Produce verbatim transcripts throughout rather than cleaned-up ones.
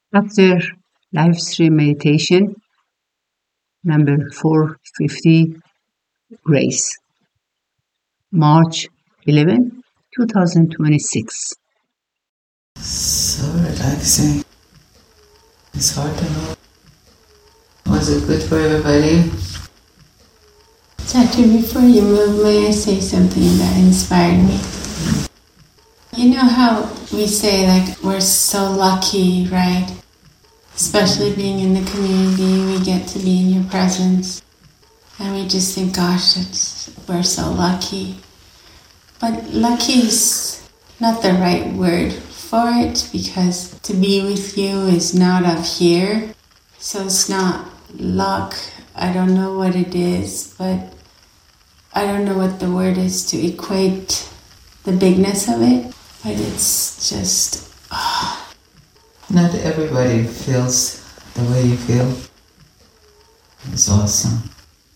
After live stream meditation, number four fifty, Grace, March eleventh, twenty twenty-six. So relaxing. It's hard to know. Was it good for everybody? Doctor, before you move, may I say something that inspired me? You know how we say, like, we're so lucky, right? Especially being in the community, we get to be in your presence. And we just think, gosh, it's, we're so lucky. But lucky is not the right word for it, because to be with you is not of here. So it's not luck. I don't know what it is, but I don't know what the word is to equate the bigness of it. But it's just, oh. Not everybody feels the way you feel. It's awesome.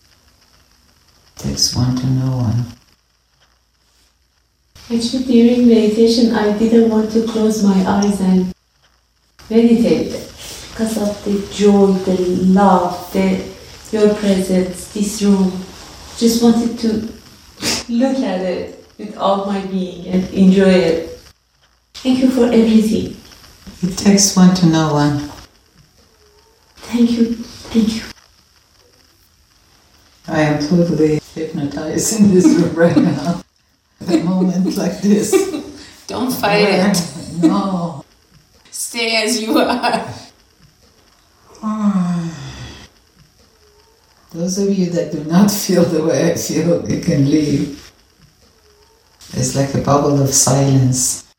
Takes one to know one. Actually, during meditation, I didn't want to close my eyes and meditate because of the joy, the love, the your presence, this room. Just wanted to look at it with all my being and enjoy it. Thank you for everything. It takes one to know one. Thank you. Thank you. I am totally hypnotized in this room right now. At a moment like this. Don't fight Where? it. No. Stay as you are. Those of you that do not feel the way I feel, you can leave. It's like a bubble of silence.